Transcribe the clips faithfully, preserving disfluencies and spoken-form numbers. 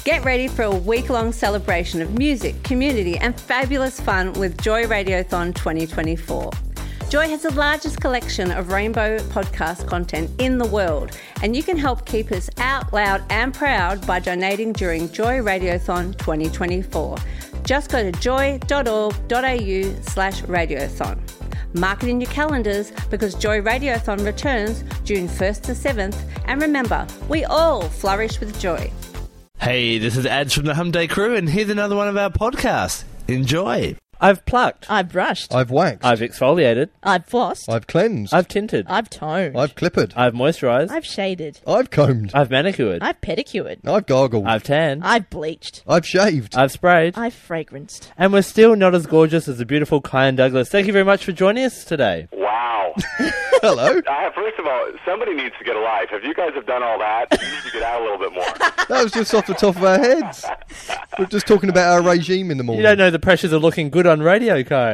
Get ready for a week-long celebration of music, community and fabulous fun with Joy Radiothon twenty twenty-four. Joy has the largest collection of rainbow podcast content in the world, and you can help keep us out loud and proud by donating during Joy Radiothon twenty twenty-four. Just go to joy.org.au slash radiothon. Mark it in your calendars because Joy Radiothon returns June first to seventh, and remember, we all flourish with joy. Hey, this is Ads from the Humday Crew, and here's another one of our podcasts. Enjoy. I've plucked. I've brushed. I've waxed. I've exfoliated. I've flossed. I've cleansed. I've tinted. I've toned. I've clippered. I've moisturised. I've shaded. I've combed. I've manicured. I've pedicured. I've gargled. I've tanned. I've bleached. I've shaved. I've sprayed. I've fragranced. And we're still not as gorgeous as the beautiful Kyan Douglas. Thank you very much for joining us today. Wow. Hello. Uh, first of all, somebody needs to get a life. If you guys have done all that, you need to get out a little bit more. That was just off the top of our heads. We're just talking about our regime in the morning. You don't know the pressures of looking good on radio, Kyan.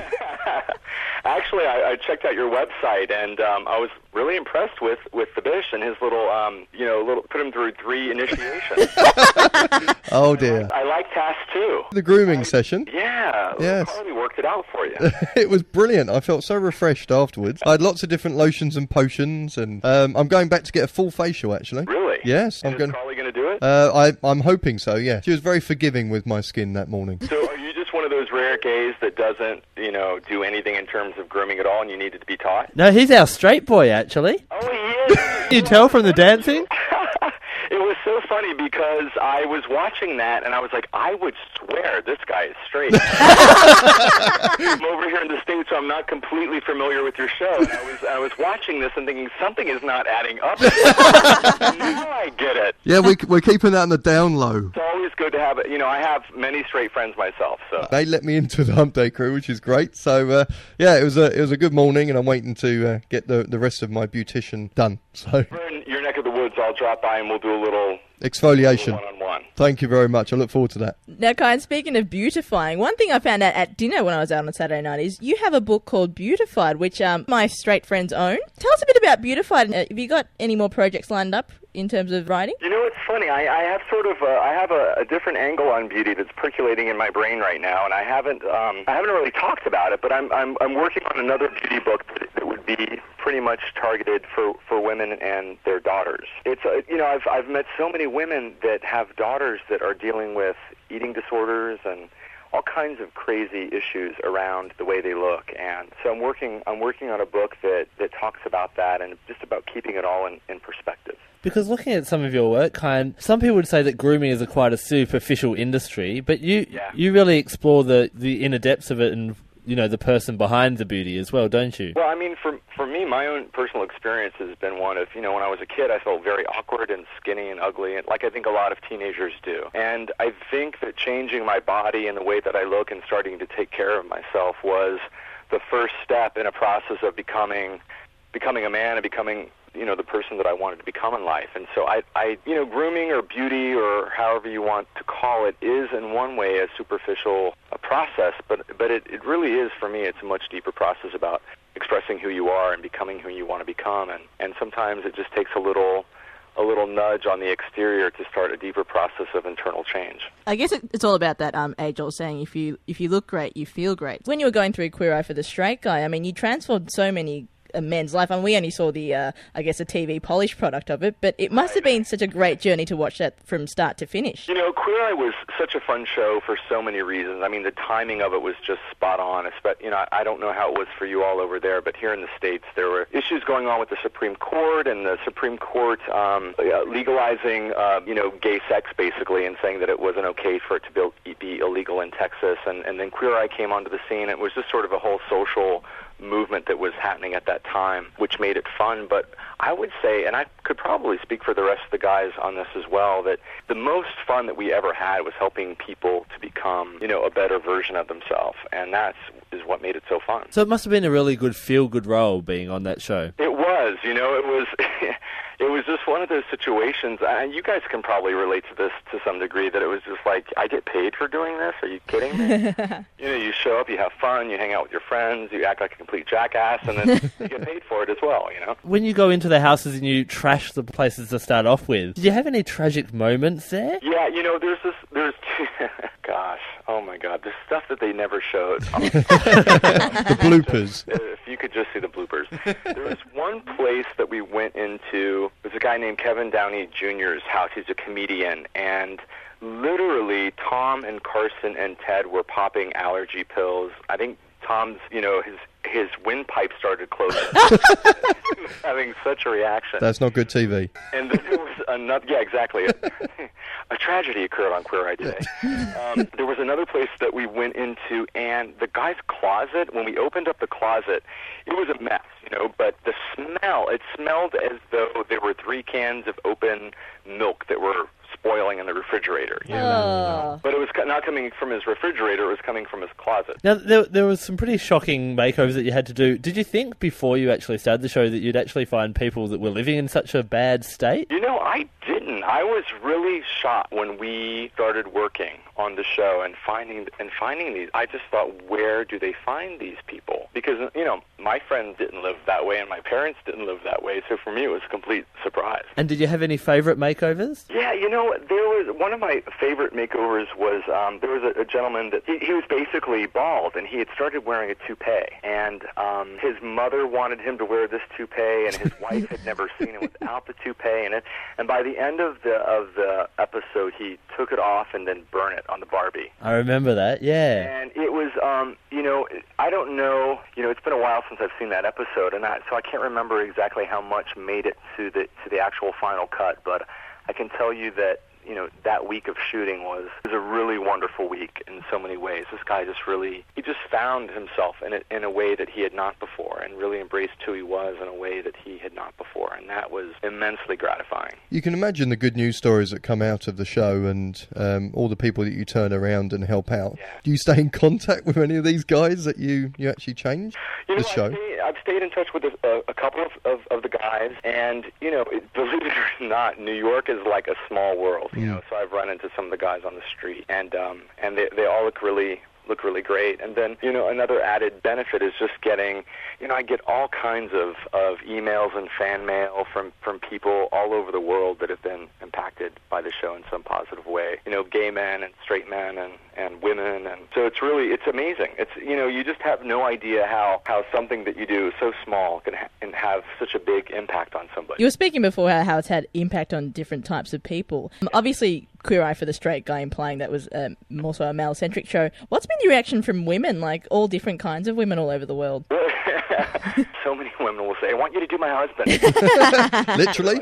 Actually, I, I checked out your website, and um, I was really impressed with, with the Bish and his little, um, you know, little put him through three initiations. Oh, dear. I like task two. The grooming session. Yeah. Yes. Carly worked it out for you. It was brilliant. I felt so refreshed afterwards. I had lots of different lotions and potions, and um, I'm going back to get a full facial, actually. Really? Yes. And I'm is going. Carly going to do it? Uh, I, I'm hoping so, yeah. She was very forgiving with my skin that morning. So are you just one of those rare gays that doesn't, you know, do anything in terms of grooming at all, and you needed to be taught? No, he's our straight boy, actually. Oh, he is. You tell from the dancing? It was so funny because I was watching that and I was like, I would swear this guy is straight. I'm over here in the States, so I'm not completely familiar with your show. And I was I was watching this and thinking something is not adding up. Now I get it. Yeah, we, we're keeping that on the down low. It's always good to have it. You know, I have many straight friends myself, so. They let me into the Hump Day Crew, which is great. So, uh, yeah, it was a it was a good morning, and I'm waiting to uh, get the, the rest of my beautician done. So, If you're in your neck of the woods, I'll drop by and we'll do a little exfoliation. one-on-one. Thank you very much. I look forward to that. Now, Kyan, speaking of beautifying, one thing I found out at dinner when I was out on Saturday night is you have a book called Beautified, which um, my straight friends own. Tell us a bit about Beautified. Uh, have you got any more projects lined up in terms of writing? You know, it's funny. I, I have sort of, uh, I have a, a different angle on beauty that's percolating in my brain right now, and I haven't, um, I haven't really talked about it. But I'm, I'm, I'm working on another beauty book that, that would be pretty much targeted for, for women and their daughters. It's, uh, you know, I've, I've met so many women that have daughters that are dealing with eating disorders and all kinds of crazy issues around the way they look. And so I'm working, I'm working on a book that, that talks about that and just about keeping it all in, in perspective. Because looking at some of your work, Kyan, some people would say that grooming is a quite a superficial industry, but you Yeah. you really explore the, the inner depths of it and, you know, the person behind the beauty as well, don't you? Well, I mean, for for me, my own personal experience has been one of, you know, when I was a kid, I felt very awkward and skinny and ugly, and like I think a lot of teenagers do. And I think that changing my body and the way that I look and starting to take care of myself was the first step in a process of becoming becoming a man and becoming, you know, the person that I wanted to become in life. And so I, I, you know, grooming or beauty or however you want to call it is in one way a superficial a process, but but it, it really is, for me, it's a much deeper process about expressing who you are and becoming who you want to become. And, and sometimes it just takes a little a little nudge on the exterior to start a deeper process of internal change. I guess it, it's all about that um, age-old saying, if you if you look great, you feel great. When you were going through Queer Eye for the Straight Guy, I mean, you transformed so many a men's life. I mean, we only saw the, uh, I guess, a T V polished product of it, but it must have been such a great journey to watch that from start to finish. You know, Queer Eye was such a fun show for so many reasons. I mean, the timing of it was just spot on. You know, I don't know how it was for you all over there, but here in the States, there were issues going on with the Supreme Court, and the Supreme Court um, legalizing, uh, you know, gay sex, basically, and saying that it wasn't okay for it to be, be illegal in Texas. And, and then Queer Eye came onto the scene. It was just sort of a whole social movement that was happening at that time, which made it fun. But I would say, and I could probably speak for the rest of the guys on this as well, that the most fun that we ever had was helping people to become, you know, a better version of themselves, and that's is what made it so fun. So it must have been a really good feel-good role being on that show. It was, you know, it was, it was just one of those situations, and you guys can probably relate to this to some degree, that it was just like, I get paid for doing this? Are you kidding me? You know, you show up, you have fun, you hang out with your friends, you act like a complete jackass, and then you get paid for it as well, you know? When you go into the houses and you trash the places to start off with, did you have any tragic moments there? Yeah, you know, there's this, there's, gosh, oh my God, there's stuff that they never showed. The bloopers. If you could just see the bloopers. There was one place that we went into, there's a guy named Kevin Downey Junior's house. He's a comedian, and literally Tom and Carson and Ted were popping allergy pills. I think Tom's, you know, his his windpipe started closing. He was having such a reaction. That's not good T V. And then there was another, yeah, exactly. A, a tragedy occurred on Queer Eye today. Um, there was another place that we went into, and the guy's closet, when we opened up the closet, it was a mess, you know, but the smell, it smelled as though there were three cans of open milk that were spoiling in the refrigerator. You know? Oh. But it was co- not coming from his refrigerator, it was coming from his closet. Now, there, there was some pretty shocking makeovers that you had to do. Did you think before you actually started the show that you'd actually find people that were living in such a bad state? You know, I didn't. I was really shocked when we started working on the show and finding and finding these. I just thought, where do they find these people? Because, you know, my friends didn't live that way and my parents didn't live that way, so for me it was a complete surprise. And did you have any favourite makeovers? Yeah, you know, there was one of my favorite makeovers was um, there was a, a gentleman that he, he was basically bald, and he had started wearing a toupee, and um, his mother wanted him to wear this toupee, and his wife had never seen him without the toupee, and it, and by the end of the of the episode, he took it off and then burned it on the Barbie. I remember that, yeah. And it was, um, you know, I don't know, you know, it's been a while since I've seen that episode, and I, so I can't remember exactly how much made it to the to the actual final cut, but I can tell you that, you know, that week of shooting was, was a really wonderful week in so many ways. This guy just really, he just found himself in a, in a way that he had not before, and really embraced who he was in a way that he had not before, and that was immensely gratifying. You can imagine the good news stories that come out of the show, and um, all the people that you turn around and help out. Yeah. Do you stay in contact with any of these guys that you, you actually changed You know, the show? I've stayed, I've stayed in touch with a, a, a couple of, of, of the guys, and, you know, it, believe it or not, New York is like a small world, you know, so I've run into some of the guys on the street, and um, and they, they all look really look really great. And then, you know, another added benefit is just getting, you know, I get all kinds of, of emails and fan mail from, from people all over the world that have been impacted by the show in some positive way. You know, gay men and straight men and, and women. And so it's really, it's amazing. It's, you know, you just have no idea how, how something that you do so small can ha- and have such a big impact on somebody. You were speaking before how, how it's had impact on different types of people. Um, obviously, Queer Eye for the Straight Guy implying that was um, more so a male-centric show. What's been the reaction from women, like all different kinds of women all over the world? So many women will say, I want you to do my husband. Literally?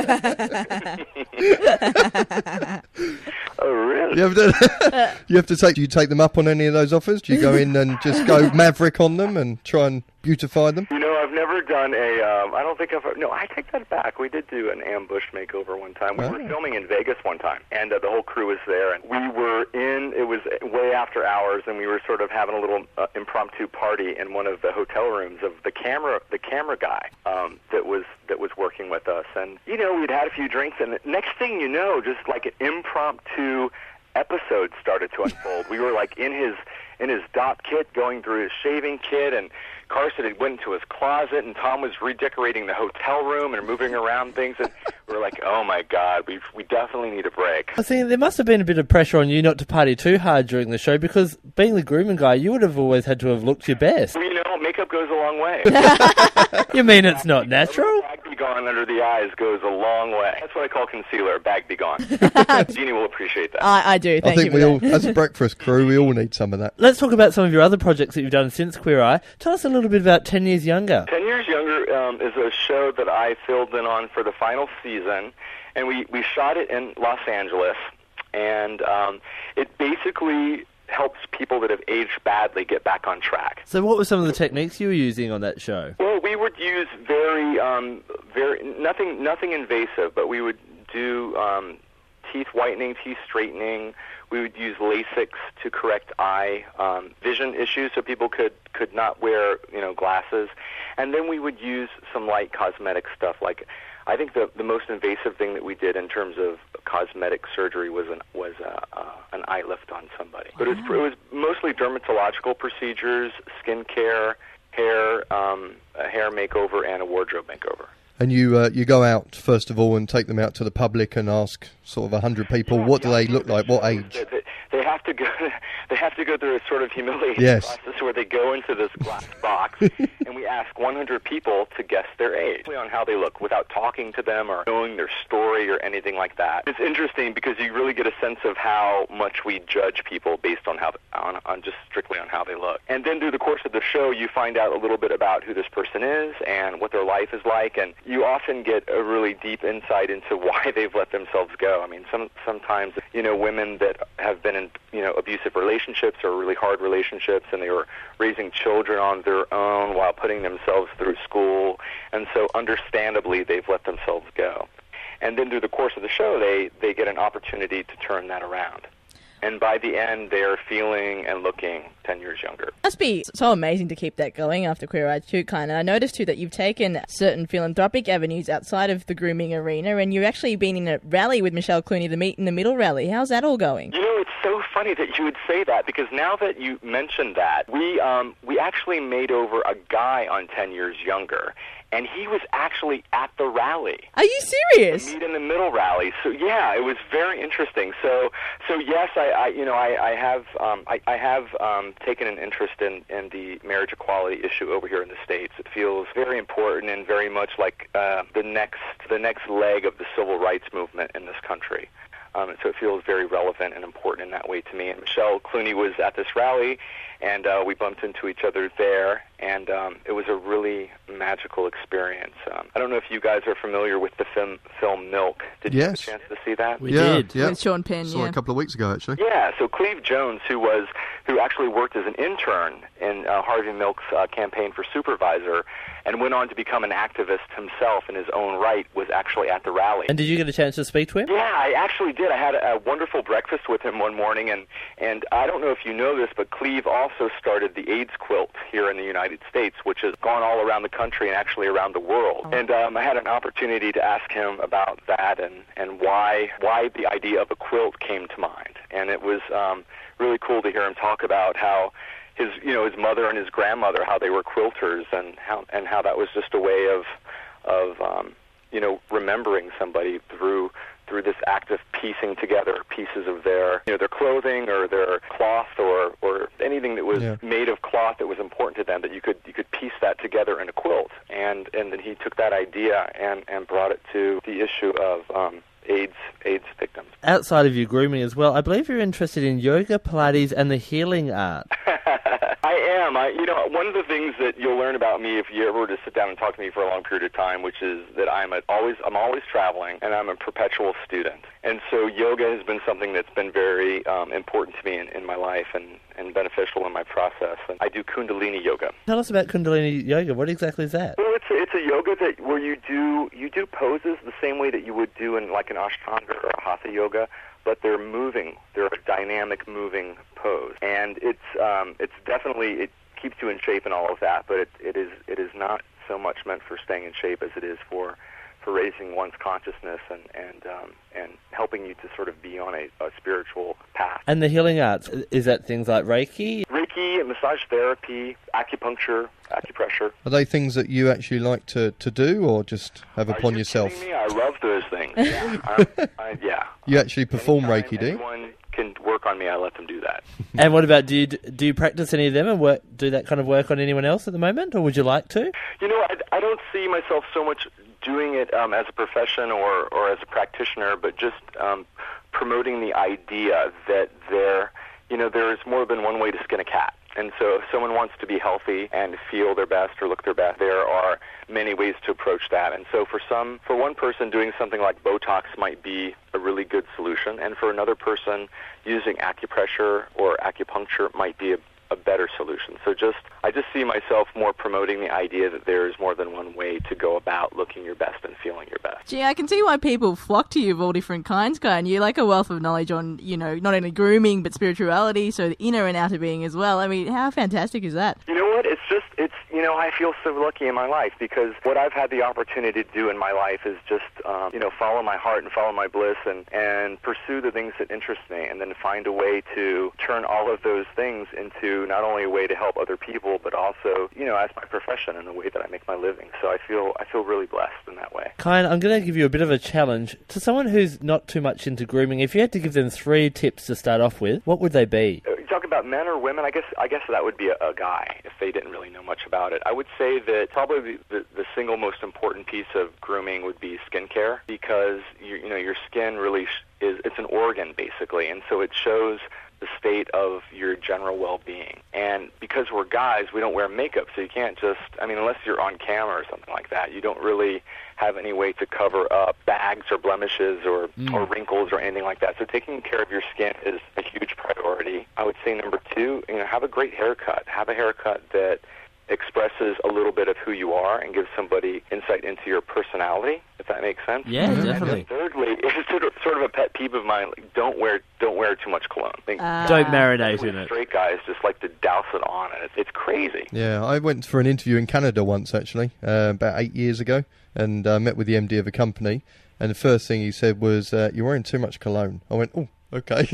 Oh, really? You have, to, you have to take, do you take them up on any of those offers? Do you go in and just go maverick on them and try and beautify them? You know, I've never done a, um, I don't think I've, no, I take that back. We did do an ambush makeover one time. We Oh. were filming in Vegas one time, and uh, the whole crew was there, and we were in, it was way after hours, and we were sort of having a little uh, impromptu party in one of the hotel rooms of the camera, the camera guy um, that was that was working with us. And, you know, we'd had a few drinks, and the next thing you know, just like an impromptu episode started to unfold. We were like in his in his dot kit, going through his shaving kit, and Carson had went into his closet, and Tom was redecorating the hotel room and moving around things, and we were like, oh my God, we we definitely need a break. I think there must have been a bit of pressure on you not to party too hard during the show, because being the grooming guy, you would have always had to have looked your best. Well, you know, makeup goes a long way. You mean it's not natural? Bag be gone under the eyes goes a long way. That's what I call concealer, bag be gone. Jeannie will appreciate that. I, I do, thank I think you we for all, that. as a breakfast crew, we all need some of that. Let's talk about some of your other projects that you've done since Queer Eye. Tell us a little bit about ten years Younger. Ten Years Younger um, is a show that I filled in on for the final season, and we, we shot it in Los Angeles, and um, it basically helps people that have aged badly get back on track. So what were some of the techniques you were using on that show? Well, we would use very, um, very nothing, nothing invasive, but we would do um, teeth whitening, teeth straightening. We would use LASIK to correct eye um, vision issues, so people could, could not wear, you know, glasses. And then we would use some light cosmetic stuff, like I think the the most invasive thing that we did in terms of cosmetic surgery was an was a, uh, an eye lift on somebody. But it was, it was mostly dermatological procedures, skin care, hair, um, a hair makeover, and a wardrobe makeover. And you uh, you go out, first of all, and take them out to the public and ask sort of a hundred people, Yeah, what do the they idea look of the like, what show is age? that They, they have to go. They have to go through a sort of humiliating Yes. process where they go into this glass box, and we ask one hundred people to guess their age on how they look, without talking to them or knowing their story or anything like that. It's interesting because you really get a sense of how much we judge people based on how on, on just strictly on how they look. And then through the course of the show, you find out a little bit about who this person is and what their life is like, and you often get a really deep insight into why they've let themselves go. I mean, some sometimes you know women that have been in you know abusive relationships or really hard relationships, and they were raising children on their own while putting themselves through school, and so understandably they've let themselves go. And then through the course of the show, they they get an opportunity to turn that around. And by the end, they are feeling and looking ten years younger. Must be so amazing to keep that going after Queer Eye too, kind of. I noticed too that you've taken certain philanthropic avenues outside of the grooming arena, and you've actually been in a rally with Michelle Clooney, the Meet in the Middle rally. How's that all going? You know, it's so funny that you would say that, because now that you mentioned that, we um, we actually made over a guy on ten years younger. And he was actually at the rally. Are you serious? The Meet in the Middle rally. So yeah, it was very interesting. So so yes, I, I you know I, I have um, I, I have um, taken an interest in, in the marriage equality issue over here in the States. It feels very important and very much like uh, the next the next leg of the civil rights movement in this country. Um, and so it feels very relevant and important in that way to me. And Michelle Clooney was at this rally, and uh, we bumped into each other there, and um, it was a really magical experience. Um, I don't know if you guys are familiar with the film, film Milk. Did you Yes. have a chance to see that? We yeah, did. Yeah. With Sean Penn, Saw yeah. it a couple of weeks ago, actually. Yeah, so Cleve Jones, who was who actually worked as an intern in uh, Harvey Milk's uh, campaign for supervisor, and went on to become an activist himself in his own right, was actually at the rally. And did you get a chance to speak to him? Yeah, I actually did. I had a, a wonderful breakfast with him one morning, and, and I don't know if you know this, but Cleve also started the AIDS quilt here in the United States, which has gone all around the country and actually around the world. And um, I had an opportunity to ask him about that and, and why why the idea of a quilt came to mind. And it was um, really cool to hear him talk about how his you know his mother and his grandmother, how they were quilters, and how and how that was just a way of of um, you know remembering somebody through through this act of piecing together pieces of their you know their clothing or their cloth or or anything that was Yeah. made of cloth that was important to them, that you could you could piece that together in a quilt. And and then he took that idea and and brought it to the issue of um, AIDS AIDS victims. Outside of your grooming as well, I believe you're interested in yoga, Pilates, and the healing art. I am. I, you know, one of the things that you'll learn about me if you ever were to sit down and talk to me for a long period of time, which is that I'm a, always, I'm always traveling, and I'm a perpetual student. And so yoga has been something that's been very um, important to me in, in my life and, and beneficial in my process. And I do Kundalini yoga. Tell us about Kundalini yoga. What exactly is that? Well, it's a, it's a yoga that where you do you do poses the same way that you would do in like an Ashtanga or a Hatha yoga, but they're moving. They're a dynamic, moving pose, and it's um, it's definitely it keeps you in shape and all of that. But it, it is it is not so much meant for staying in shape as it is for for raising one's consciousness and and um, and helping you to sort of be on a, a spiritual path. And the healing arts, is that things like Reiki? Reiki, massage therapy, acupuncture, acupressure. Are they things that you actually like to, to do, or just have Are upon you yourself? kidding me? I love those things. Yeah, I, I, yeah. You actually perform Anytime Reiki, do you? anyone can work on me, I let them do that. And what about, do you do you practice any of them and work, do that kind of work on anyone else at the moment, or would you like to? You know, I, I don't see myself so much doing it um, as a profession or, or as a practitioner, but just um, promoting the idea that there, you know, there is more than one way to skin a cat. And so if someone wants to be healthy and feel their best or look their best, there are many ways to approach that. And so for some, for one person, doing something like Botox might be a really good solution. And for another person, using acupressure or acupuncture might be a a better solution. So just, I just see myself more promoting the idea that there is more than one way to go about looking your best and feeling your best. Gee, I can see why people flock to you of all different kinds, Guy, and you're like a wealth of knowledge on, you know, not only grooming, but spirituality, so the inner and outer being as well. I mean, how fantastic is that? You know what? It's just, it's, you know, I feel so lucky in my life because what I've had the opportunity to do in my life is just, um, you know, follow my heart and follow my bliss and, and pursue the things that interest me and then find a way to turn all of those things into not only a way to help other people, but also, you know, as my profession and the way that I make my living. So I feel I feel really blessed in that way. Kyan, I'm going to give you a bit of a challenge. To someone who's not too much into grooming, if you had to give them three tips to start off with, what would they be? You talk about men or women? I guess I guess that would be a, a guy if they didn't really know much about it. I would say that probably the, the single most important piece of grooming would be skincare because you, you know your skin really sh- is it's an organ basically, and so it shows the state of your general well-being. And because we're guys, we don't wear makeup, so you can't just, I mean, unless you're on camera or something like that, you don't really have any way to cover up bags or blemishes or, mm. or wrinkles or anything like that. So taking care of your skin is a huge priority. I would say number two, you know, have a great haircut. Have a haircut that expresses a little bit of who you are and gives somebody insight into your personality, if that makes sense. Yeah, mm-hmm. definitely. And then thirdly, it's sort of, sort of a pet peeve of mine, like, don't wear don't wear too much cologne. I think uh, don't marinate in it. Straight guys just like to douse it on, and it's, it's crazy. Yeah, I went for an interview in Canada once, actually, uh, about eight years ago, and I uh, met with the M D of a company, and the first thing he said was, uh, you're wearing too much cologne. I went, oh, okay.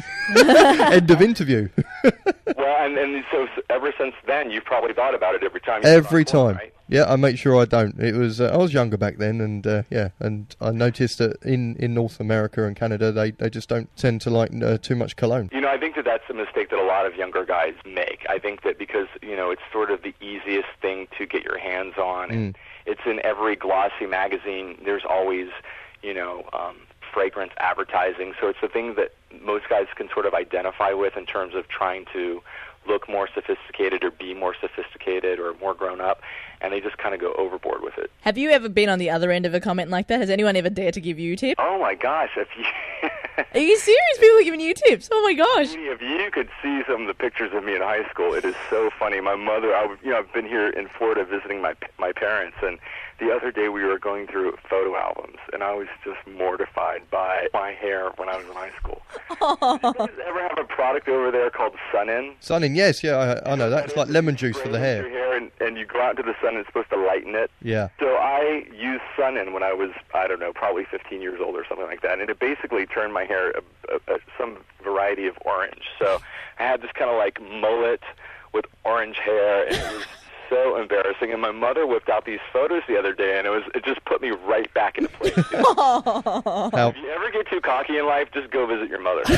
End of interview. Well, and, and so ever since then, you've probably thought about it every time. You every time. One, right? Yeah, I make sure I don't. It was uh, I was younger back then, and uh, yeah, and I noticed that in, in North America and Canada, they, they just don't tend to like uh, too much cologne. You know, I think that that's a mistake that a lot of younger guys make. I think that because, you know, it's sort of the easiest thing to get your hands on, and Mm. it's in every glossy magazine. There's always, you know, um, fragrance advertising, so it's the thing that most guys can sort of identify with in terms of trying to look more sophisticated or be more sophisticated or more grown up, and they just kind of go overboard with it. Have you ever been on the other end of a comment like that? Has anyone ever dared to give you tips? Oh my gosh, if you... Are you serious? People are giving you tips? Oh my gosh. If you could see some of the pictures of me in high school, it is so funny. My mother, I, you know, I've been here in Florida visiting my my parents, and the other day we were going through photo albums, and I was just mortified by my hair when I was in high school. Oh. Did you guys ever have a product over there called Sun-In? Sun-In, yes, yeah, I, I know that. It's like lemon juice for the hair. Your hair and, and you go out into the sun and it's supposed to lighten it. Yeah. So I used Sun-In when I was, I don't know, probably fifteen years old or something like that, and it basically turned my hair a, a, a, some variety of orange. So I had this kind of like mullet with orange hair, and it was so embarrassing. And my mother whipped out these photos the other day, and it was it just put me right back into place. You know? How, If you ever get too cocky in life, just go visit your mother.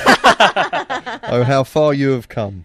oh, how far you have come.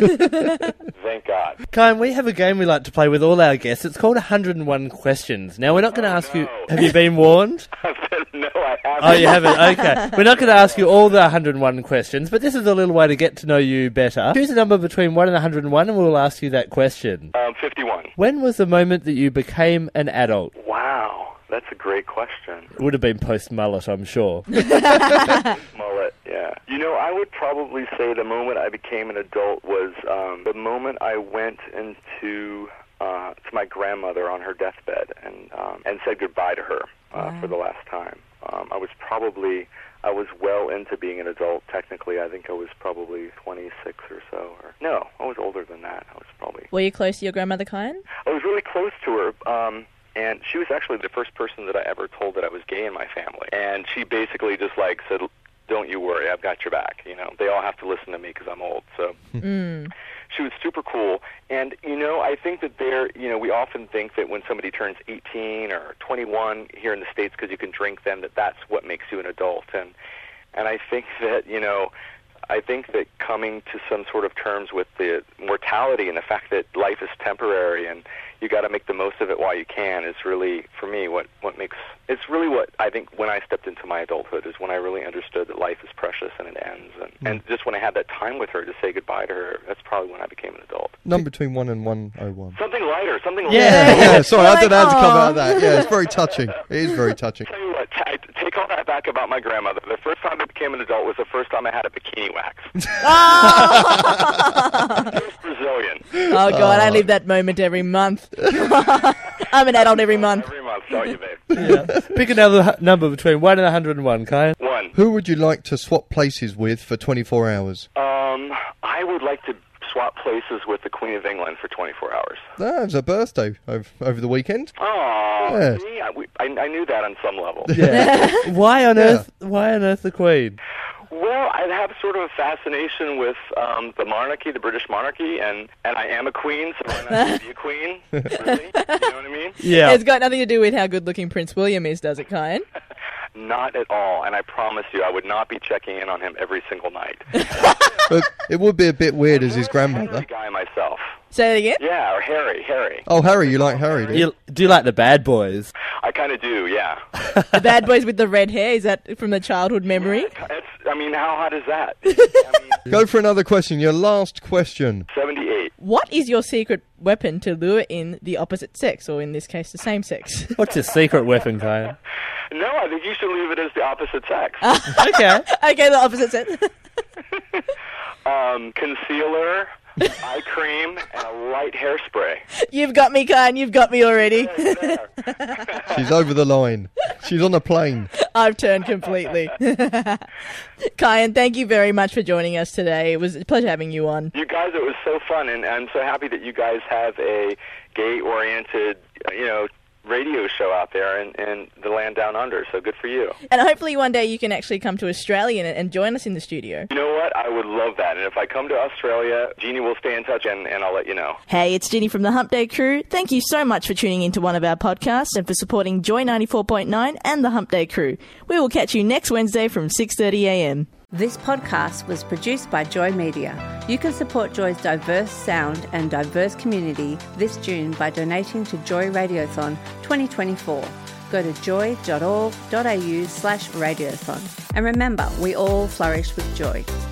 Thank God. Kyan, we have a game we like to play with all our guests. It's called one hundred and one Questions. Now, we're not going to Oh, ask you... no. Have you been warned? I said, no, I haven't. Oh, you haven't? Okay. We're not going to ask you all the one hundred and one questions, but this is a little way to get to know you better. Choose a number between one and one hundred and one, and we'll ask you that question. Um, fifty-one. When was the moment that you became an adult? Wow, that's a great question. It would have been post-mullet, I'm sure. Mullet, yeah. You know, I would probably say the moment I became an adult was um, the moment I went into uh, to my grandmother on her deathbed and um, and said goodbye to her uh, Wow. for the last time. Um, I was probably I was well into being an adult. Technically, I think I was probably twenty-six or so. Or no, I was older than that. I was probably. Were you close to your grandmother, Kyan? I was really close to her, um, and she was actually the first person that I ever told that I was gay in my family. And she basically just like said, "Don't you worry, I've got your back." You know, they all have to listen to me because I'm old. So Mm. she was super cool. And you know, I think that there, you know, we often think that when somebody turns eighteen or twenty-one here in the States, because you can drink then, that that's what makes you an adult. And and I think that, you know, I think that coming to some sort of terms with the mortality and the fact that life is temporary and you got to make the most of it while you can is really, for me, what, what makes, it's really what I think when I stepped into my adulthood is when I really understood that life is precious and it ends. And, Mm. and just when I had that time with her to say goodbye to her, that's probably when I became an adult. Number between one and one oh one. Something lighter, something Yeah. lighter. Yeah, sorry, I don't know how to come Aw. out of that. Yeah, it's very touching. It is very touching. Tell you what, t- I take all that back about my grandmother. The first time I became an adult was the first time I had a bikini wax. She was Brazilian. Oh, God, I live that moment every month. I'm an adult every month. Every month, don't you, babe? Yeah. Pick another hu- number between one and one hundred and one, Kyan. One. Who would you like to swap places with for twenty-four hours? Um, I would like to swap places with the Queen of England for twenty-four hours. That was her birthday over, over the weekend. Oh, Yeah. see, I, we- I, I knew that on some level. Yeah. why on Yeah. earth? Why on earth the Queen? Well, I have sort of a fascination with um, the monarchy, the British monarchy, and, and I am a queen, so why not be a queen? Really? You know what I mean? Yeah. It's got nothing to do with how good-looking Prince William is, does it, Kyan? Not at all, and I promise you I would not be checking in on him every single night. But it would be a bit weird as his I'm more of a grandmother. Henry guy myself. Say it again? Yeah, or Harry, Harry. Oh, Harry, you like Harry, do you? You, do you like the bad boys? I kind of do, yeah. The bad boys with the red hair, is that from the childhood memory? It's, I mean, how hot is that? I mean, Go for another question. Your last question. seventy-eight. What is your secret weapon to lure in the opposite sex, or in this case, the same sex? What's your secret weapon, Kyan? No, I think you should leave it as the opposite sex. Okay. Okay, the opposite sex. um, concealer, eye cream, and a light hairspray. You've got me, Kyan. You've got me already. There. She's over the line. She's on a plane. I've turned completely. Kyan, thank you very much for joining us today. It was a pleasure having you on. You guys, it was so fun, and I'm so happy that you guys have a gay-oriented, you know, radio show out there in, in the land down under, so good for you. And hopefully one day you can actually come to Australia and, and join us in the studio. You know what? I would love that, and if I come to Australia, Jeannie will stay in touch, and, and I'll let you know. Hey, it's Ginny from the Hump Day Crew. Thank you so much for tuning into one of our podcasts and for supporting Joy ninety-four point nine and the Hump Day Crew. We will catch you next Wednesday from six thirty a m. This podcast was produced by Joy Media. You can support Joy's diverse sound and diverse community this June by donating to Joy Radiothon twenty twenty-four. Go to joy dot org dot a u slash radiothon. And remember, we all flourish with joy.